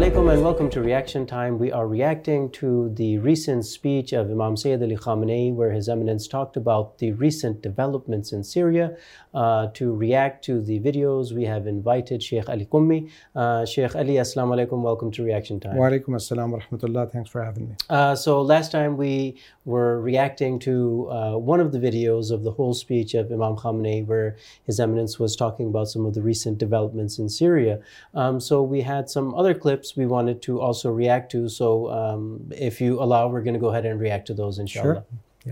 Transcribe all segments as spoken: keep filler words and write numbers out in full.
alaikum and welcome to Reaction Time. We are reacting to the recent speech of Imam Sayyid Ali Khamenei, where His Eminence talked about the recent developments in Syria. Uh, to react to the videos, we have invited Sheikh Ali Qummi. Uh, Sheikh Ali, assalamu alaikum, welcome to Reaction Time. Wa alaikum assalam wa rahmatullah, thanks for having me. Uh, so last time we were reacting to uh, one of the videos of the whole speech of Imam Khamenei, where His Eminence was talking about some of the recent developments in Syria. Um, so we had some other clips we wanted to also react to. So um, if you allow, we're going to go ahead and react to those, inshallah. Sure. Yeah.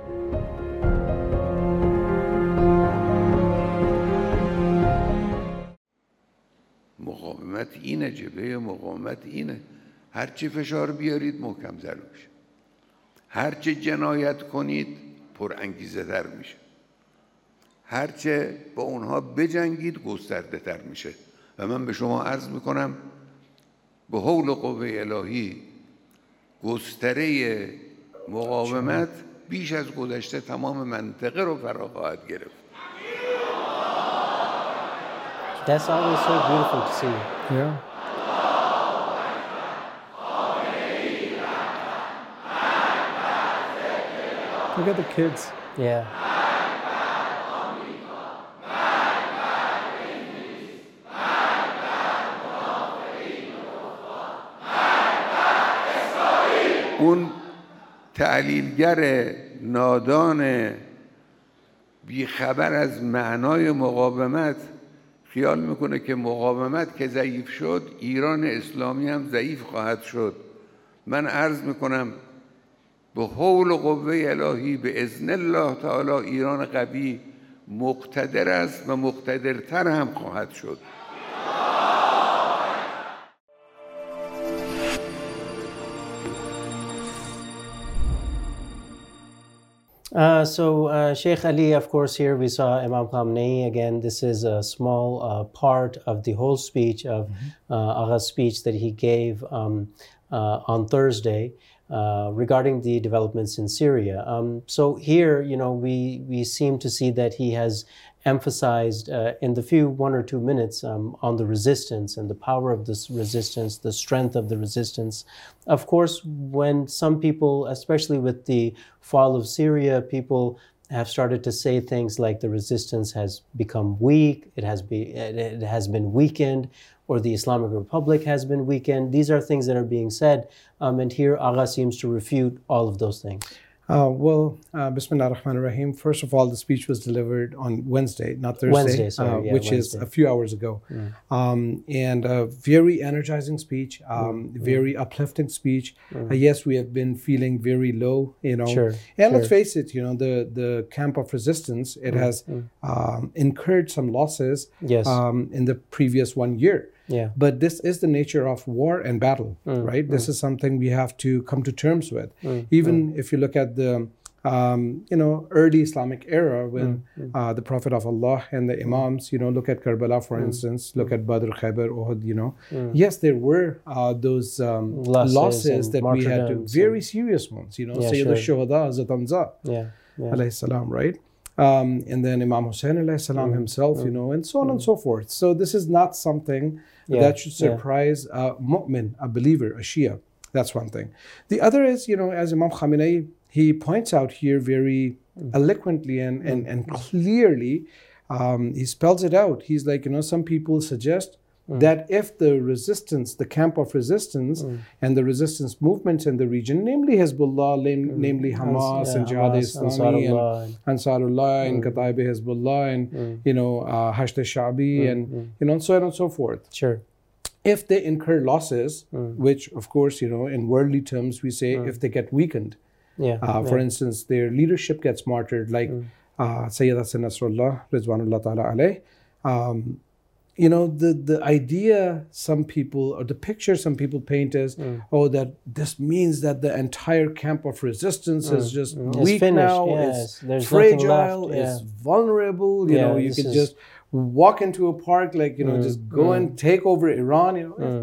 مقاومت اینه، جبهه مقاومت اینه. هرچی فشار بیارید محکم تر میشه. هرچی جنایت کنید پر انگیزه تر میشه. هرچه با اونها بجنگید گسترده تر میشه. و من به شما عرض میکنم به حول قوه الهی گستره مقاومت بیش از گذشته تمام منطقه رو فرا خواهد گرفت. That's always so beautiful to see. Yeah. Look at the kids. Yeah. اون تعلیلگر نادان بیخبر از معنای مقاومت خیال میکنه که مقاومت که ضعیف شد ایران اسلامی هم ضعیف خواهد شد. من عرض میکنم به حول قوه الهی به اذن الله تعالی ایران قوی مقتدر است و مقتدرتر هم خواهد شد. Uh, so, uh, Sheikh Ali, of course, here we saw Imam Khamenei. Again, this is a small uh, part of the whole speech of mm-hmm. uh, Agha's speech that he gave um, uh, on Thursday uh, regarding the developments in Syria. Um, so here, you know, we, we seem to see that he has emphasized uh, in the few one or two minutes um, on the resistance and the power of this resistance, the strength of the resistance. Of course, when some people, especially with the fall of Syria, people have started to say things like the resistance has become weak, it has, be, it has been weakened, or the Islamic Republic has been weakened. These are things that are being said, um, and here Agha seems to refute all of those things. Uh, well, uh, Bismillah ar-Rahman ar-Rahim. First of all, the speech was delivered on Wednesday, not Thursday, Wednesday, sorry, uh, yeah, which Wednesday. is a few hours ago. Mm. Um, and a very energizing speech, um, mm. very uplifting speech. Mm. Uh, yes, we have been feeling very low, you know. Sure, and sure. let's face it, you know, the, the camp of resistance, it mm. has mm. Um, incurred some losses yes. um, in the previous one year. Yeah. But this is the nature of war and battle, mm, right? Mm. This is something we have to come to terms with. Mm, Even mm. if you look at the, um, you know, early Islamic era when mm, uh, the Prophet of Allah and the Imams, you know, look at Karbala, for mm, instance, look mm. at Badr, Khaybar, Uhud, you know. Mm. Yes, there were uh, those um, losses, losses that we had to, very serious ones, you know, yeah, Sayyid sure. al-Shuhada, Hazrat Hamza, yeah, yeah. alayhi salam, right? Um, and then Imam Hussein alayhi salam mm. himself, mm. you know, and so on mm. and so forth. So this is not something yeah. that should surprise yeah. a mu'min, a believer, a Shia. That's one thing. The other is, you know, as Imam Khamenei, he points out here very mm. eloquently and, and, and clearly, um, he spells it out. He's like, you know, some people suggest Mm. that if the resistance, the camp of resistance mm. and the resistance movements in the region, namely Hezbollah, mm. namely Hamas yeah, and Jihad Islami and Ansarullah and mm. Kataib Hezbollah and, mm. you know, uh, Hashd al-Sha'bi mm. and, mm. you know, and so on and so forth. Sure. If they incur losses, mm. which of course, you know, in worldly terms, we say mm. if they get weakened, yeah, uh, yeah. for instance, their leadership gets martyred, like mm. uh, Sayyid Hassan Nasrullah, Rizwanullah Ta'ala alayh, um, you know, the, the idea some people, or the picture some people paint is, mm. oh, that this means that the entire camp of resistance mm. is just mm. weak now, yes. it's fragile, left. Yeah. it's vulnerable, you yeah, know, you can is... just walk into a park, like, you know, mm. just go mm. and take over Iran, you know. Mm.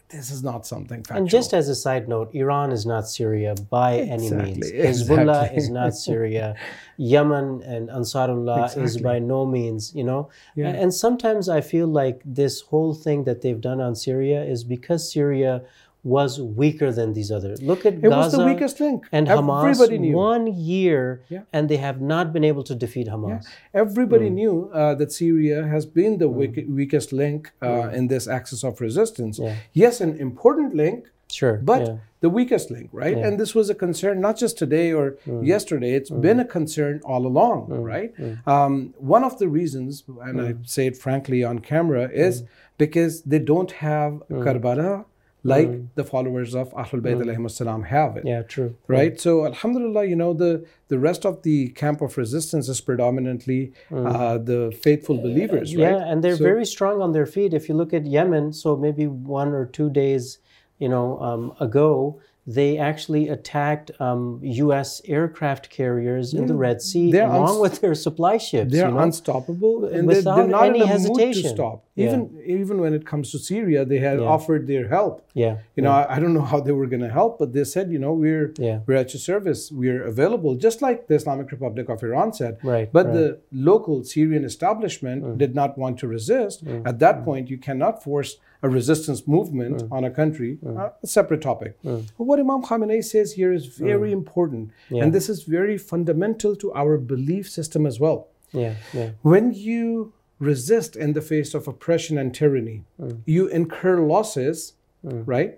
this is not something factual. And just as a side note, Iran is not Syria by any Exactly, means. Hezbollah exactly. is not Syria. Yemen and Ansarullah is Exactly. by no means, you know. Yeah. And sometimes I feel like this whole thing that they've done on Syria is because Syria was weaker than these others. Look at It Gaza was the weakest link. and Hamas. Everybody knew. One year, Yeah. and they have not been able to defeat Hamas. Yeah. Everybody knew uh, that Syria has been the weak, weakest link uh, in this axis of resistance. Yeah. Yes, an important link, Sure. but yeah. the weakest link, right? Yeah. And this was a concern not just today or yesterday, it's been a concern all along, right? Um, one of the reasons, and I say it frankly on camera, is because they don't have Karbala like the followers of Ahlul Bayt alayhim salam have it. Yeah, true. Right? So, alhamdulillah, you know, the, the rest of the camp of resistance is predominantly uh, the faithful believers, right? Yeah, and they're So- very strong on their feet. If you look at Yemen, so maybe one or two days, you know, um, ago, they actually attacked um, U S aircraft carriers in the Red Sea They're along uns- with their supply ships. They're you know? unstoppable, and they're, they're Without not any in a mood to hesitation. stop. Yeah. Even even when it comes to Syria, they had Yeah. offered their help. Yeah. You know, I, I don't know how they were going to help, but they said, you know, we're Yeah. we're at your service. We're available, just like the Islamic Republic of Iran said. Right, But right. the local Syrian establishment did not want to resist. At that point, you cannot force a resistance movement on a country. Uh, a separate topic. But what Imam Khamenei says here is very important, Yeah. and this is very fundamental to our belief system as well. Yeah. Yeah. When you resist in the face of oppression and tyranny, you incur losses, right?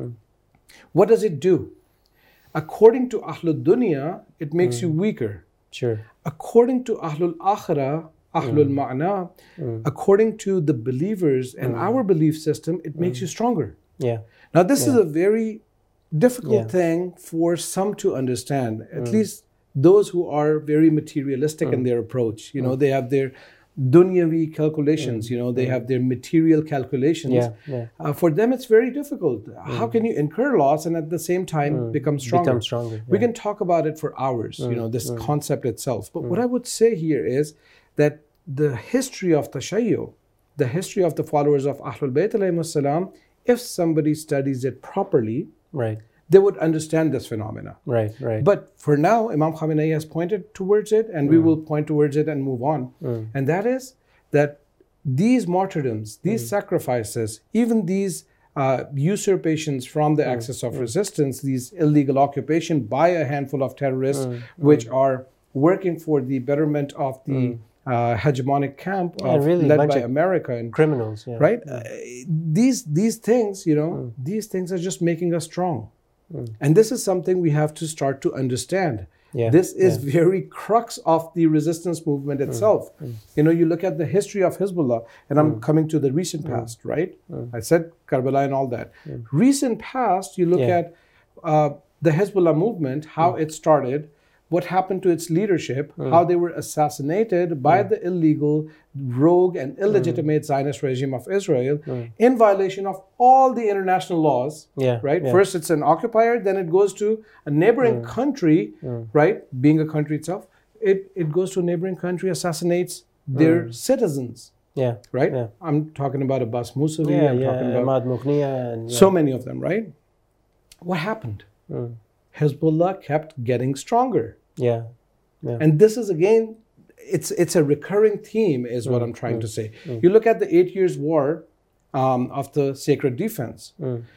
What does it do? According to Ahlul Dunya, it makes you weaker. Sure. According to Ahlul Akhirah, Ahlul Ma'na, according to the believers and our belief system, it makes you stronger. Yeah. Now, this is a very difficult Yeah. thing for some to understand, at least those who are very materialistic in their approach. You know, they have their dunyavi calculations, you know, they have their material calculations. Yeah, yeah. Uh, for them, it's very difficult. How can you incur loss and at the same time become stronger? Become stronger, We yeah. can talk about it for hours, you know, this concept itself. But what I would say here is that the history of Tashayyu, the history of the followers of Ahlul Bayt alayhim salam, if somebody studies it properly, Right. they would understand this phenomena. Right. Right. But for now, Imam Khamenei has pointed towards it, and we will point towards it and move on. And that is that these martyrdoms, these sacrifices, even these uh, usurpations from the axis of resistance, these illegal occupation by a handful of terrorists, which are working for the betterment of the uh, hegemonic camp Yeah, of, really, led bunch by of America and Criminals. Yeah. right? Uh, these these things, you know, these things are just making us strong, and this is something we have to start to understand. Yeah, This is very crux of the resistance movement itself. You know, you look at the history of Hezbollah, and I'm coming to the recent past, right? I said Karbala and all that. Recent past, you look Yeah. at uh, the Hezbollah movement, how it started, what happened to its leadership, how they were assassinated by the illegal, rogue, and illegitimate Zionist regime of Israel in violation of all the international laws. Yeah, Right? yeah. First, it's an occupier, then it goes to a neighboring country, right? Being a country itself, it, it goes to a neighboring country, assassinates their citizens. Yeah. Right? Yeah. I'm talking about Abbas Musavi, Yeah. I'm Yeah. talking about Ahmad Mughniya and yeah. so many of them, right? What happened? Hezbollah kept getting stronger. Yeah. Yeah. And this is again, it's it's a recurring theme, is what I'm trying to say. You look at the eight years war um, of the sacred defense.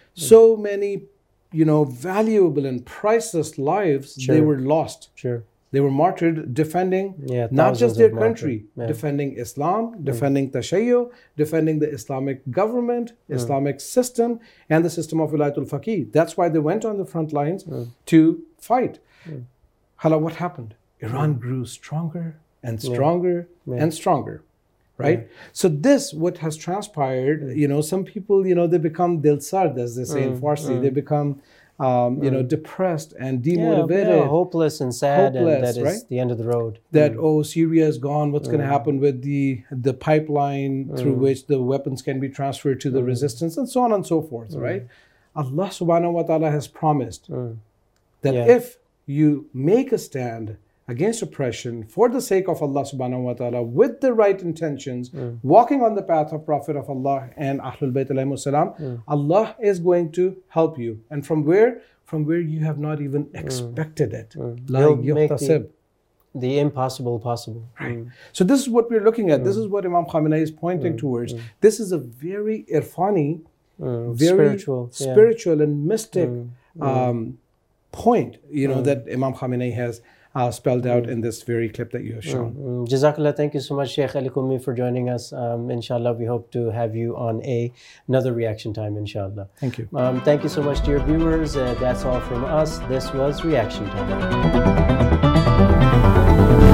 So many, you know, valuable and priceless lives, they Sure. were lost. Sure. They were martyred defending Yeah, not thousands just their of martyred, country, yeah. defending Islam, defending Tashayyu, defending the Islamic government, Islamic system, and the system of Wilayatul Faqih. That's why they went on the front lines to fight. Hala, what happened? Iran grew stronger and stronger and stronger. Right? So this, what has transpired, you know, some people, you know, they become dilsard, as they say in Farsi. They become, um, you know, depressed and Yeah, demotivated. yeah, hopeless and sad, Hopeless, and that is right? the end of the road. That oh, Syria is gone, what's going to happen with the the pipeline through which the weapons can be transferred to the resistance, and so on and so forth, right? Allah subhanahu wa ta'ala has promised that Yeah. if you make a stand against oppression for the sake of Allah subhanahu wa ta'ala with the right intentions, mm. walking on the path of Prophet of Allah and Ahlul Bayt alayhi salam, mm. Allah is going to help you. And from where? From where you have not even expected it. Mm. La He'll make yuhtasib. the, the impossible possible. Right. Mm. So this is what we're looking at. Mm. This is what Imam Khamenei is pointing Mm. towards. Mm. This is a very irfani, Mm. very spiritual, yeah. spiritual and mystic Mm. um, point, you know, Mm. that Imam Khamenei has uh, spelled out Mm. in this very clip that you have shown. Mm. Jazakallah, thank you so much, Sheikh Ali Qummi, for joining us. Um, inshallah, we hope to have you on a another reaction time, inshallah. Thank you. Um, thank you so much, dear viewers. Uh, that's all from us. This was Reaction Time.